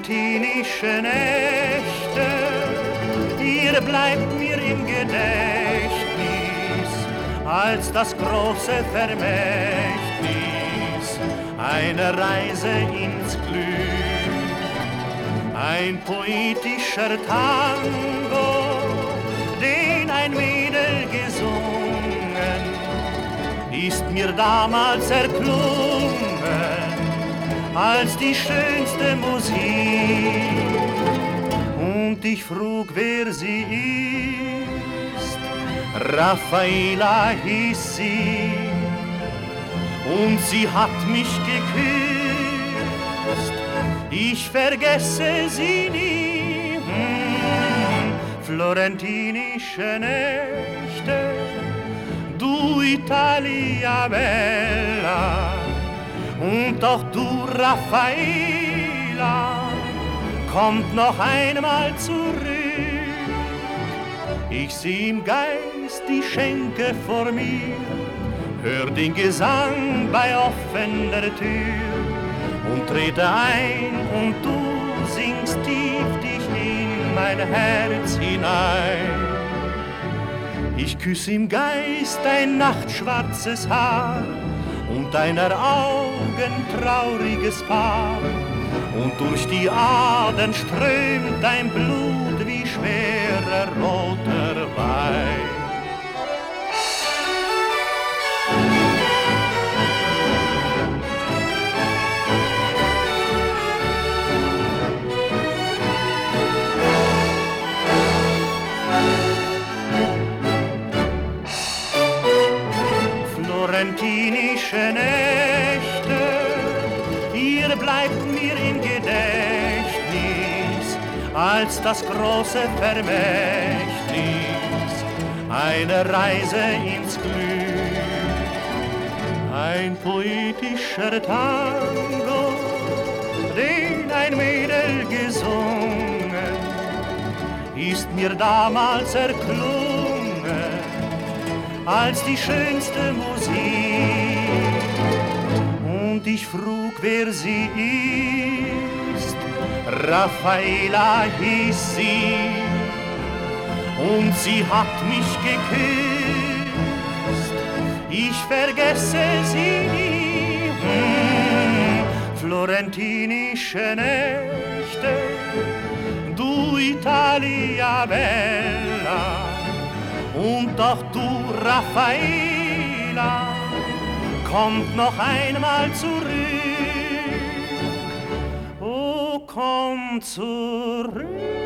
florentinische Nächte, ihr bleibt mir im Gedächtnis als das große Vermächtnis, eine Reise ins Glück, ein poetischer Tango, den ein Mädel gesungen, ist mir damals erklungen als die schönste Musik. Und ich frug, wer sie ist, Raffaela hieß sie, und sie hat mich geküsst, ich vergesse sie nie. Florentinische Nächte, du Italia Bella, und auch du Raffaela, kommt noch einmal zurück. Ich seh im Geist die Schenke vor mir, hör den Gesang bei offener Tür und trete ein und du singst tief dich in mein Herz hinein. Ich küsse im Geist dein nachtschwarzes Haar und deiner Augen trauriges Paar, und durch die Adern strömt dein Blut wie schwerer roter Wein. Florentinische Nächte, ihr bleibt mir im Gedächtnis als das große Vermächtnis, eine Reise ins Glück, ein poetischer Tango, den ein Mädel gesungen, ist mir damals erklungen als die schönste Musik. Und ich frug, wer sie ist, Raffaela hieß sie, und sie hat mich geküsst, ich vergesse sie nie. Florentinische Nächte, du Italia Bella, und auch du Raffaela, kommt noch einmal zurück. Oh, komm zurück.